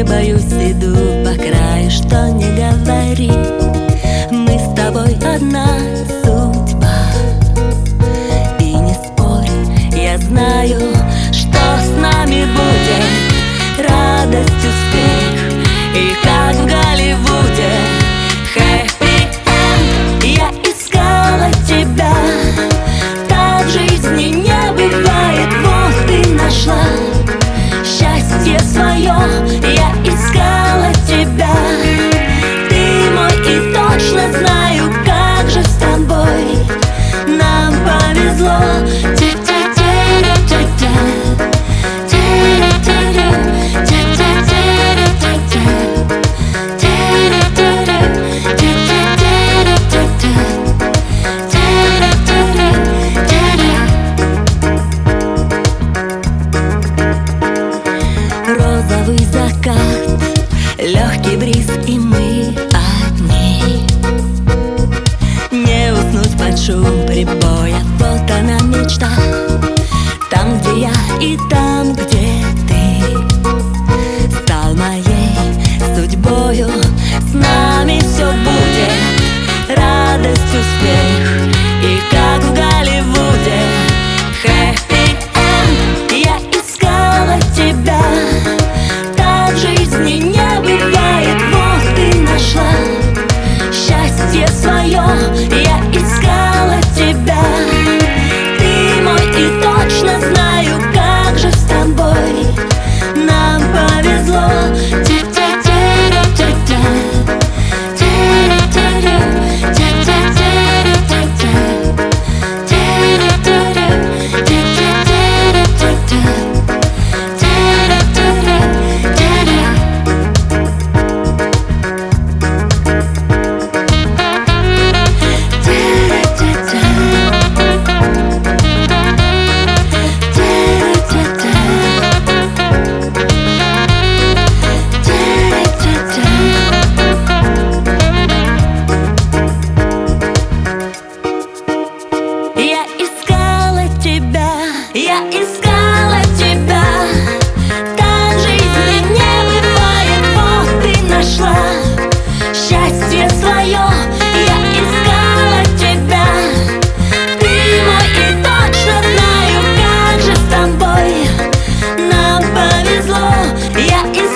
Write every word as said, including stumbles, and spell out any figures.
боюсь, иду по краю, что не говори. Мы с тобой одна судьба. И не спорь, я знаю, что с нами будет радость, успех. И как в Голливуде хэппи энд. Я искала тебя, так в жизни не бывает. Вот ты нашла счастье свое. Я искала тебя, ты мой, и точно знаю, как же с тобой нам повезло. Розовый закат, легкий бриз, и мы одни. Не уснуть под шум прибоя. Вот она мечта, там, где я, и там, где ты стал моей судьбою. С нами все будет радость, успех. И как в Голливуде хэппи энд. Я искала тебя, так в жизни не бывает. Вот ты нашла счастье свое. Я искала тебя, ты мой, и точно знаю, как же с тобой нам повезло. Я искала тебя, так в жизни не бывает. Вот ты нашла счастье свое. Я искала тебя, ты мой, и точно знаю, как же с тобой нам повезло. Я искала